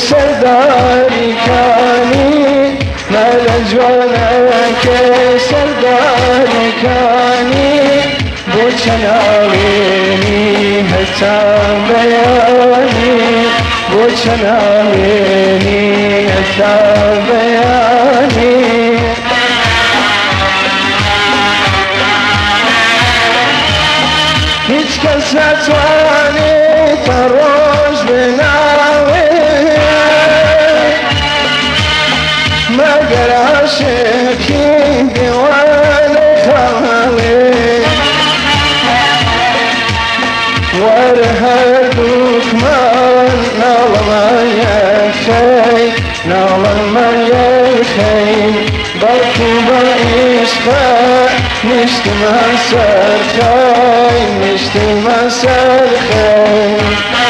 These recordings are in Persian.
سرداری کانی مال جوانک سرداری کانی بو چناوینی هتا بیانی بو چناوینی هتا بیانی هیچ کس نتوانی تا روز بناوی مگر عاشقی دیوانه خواهی ور هر دوک من نالم یکی نالم یکی بلکو با عشق نشتی من سرخی نشتی من سرخی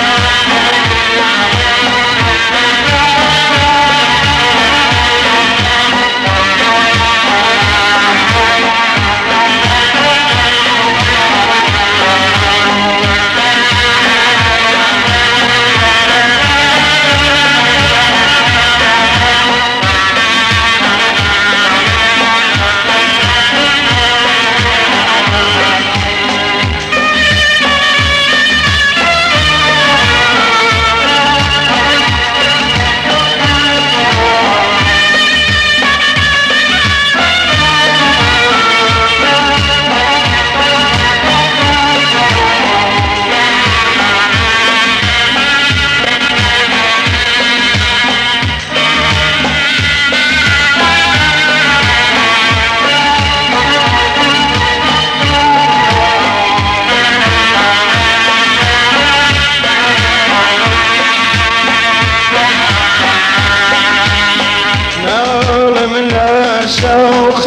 شوق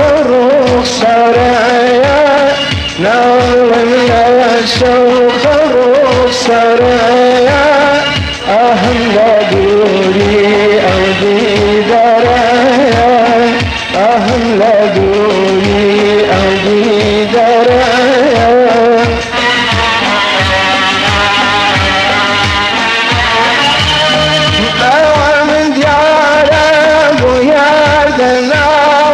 رخساريا ناظم يا شوق رخساريا أهم لا دوري أو ديداريا أهم لا دوري أو ديداريا من ديارة بوياردنا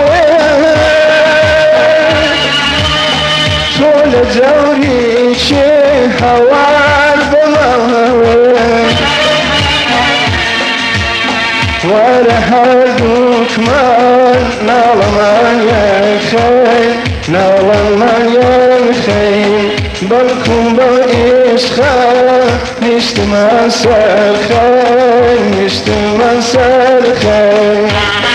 زوري شي هوار بمهوي ورهدوك من نالمان يخي نالمان يخي بلكم بإشخا نشت من سرخي نشت من سرخي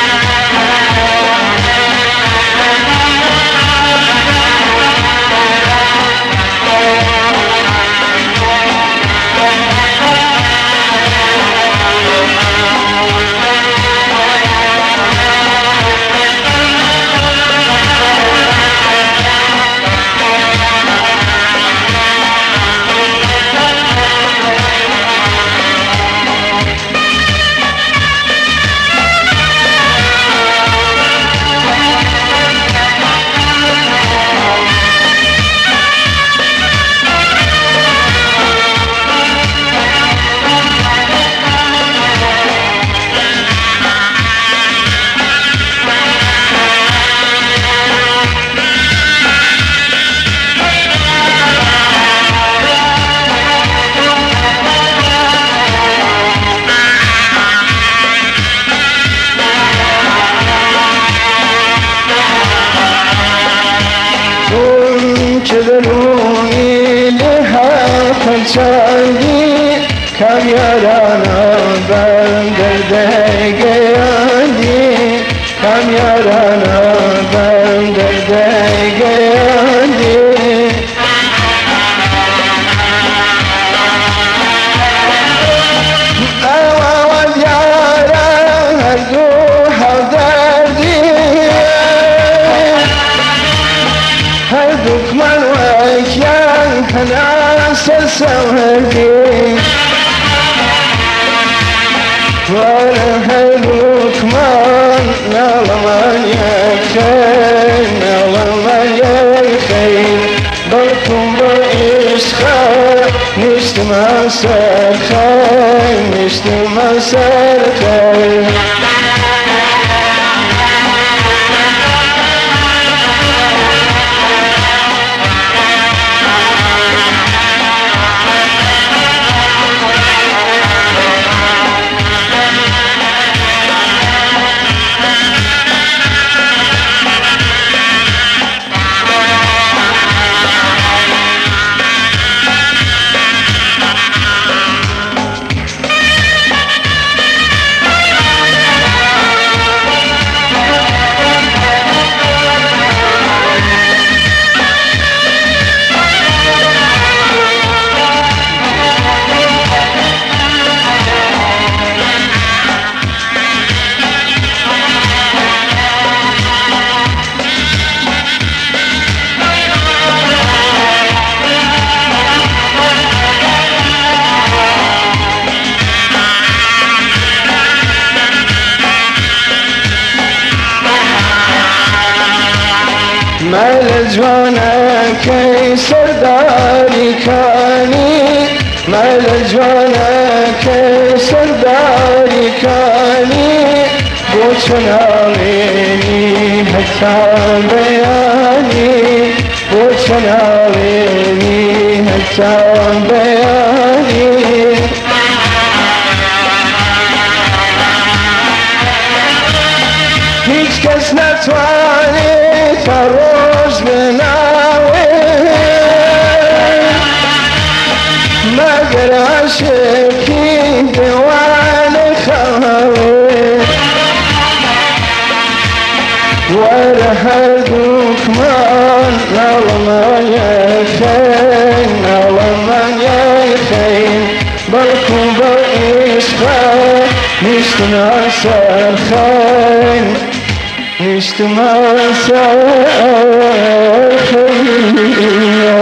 چدرونی لها پنچانی کم یارانا بندر دگیانی کم یارانا بندر دگیانی اول یارا هر دو همدردی هر دکمن وکیان هناس سوهدی ور هر دکمن نالمان نشتم سر خير نشتم سر خير مال جوانك سرداري كاني مال جوانك سرداري كاني بوچن آويني حتى بياني بوچن آويني حتى بياني هیچ کس نتوانه تا روز بناوه مگر عاشقی دیوانه خواهه ور هر دکمان نالمان یخین نالمان یخین بلکن با عشقه نشتم سر خیر نشتم سر خیر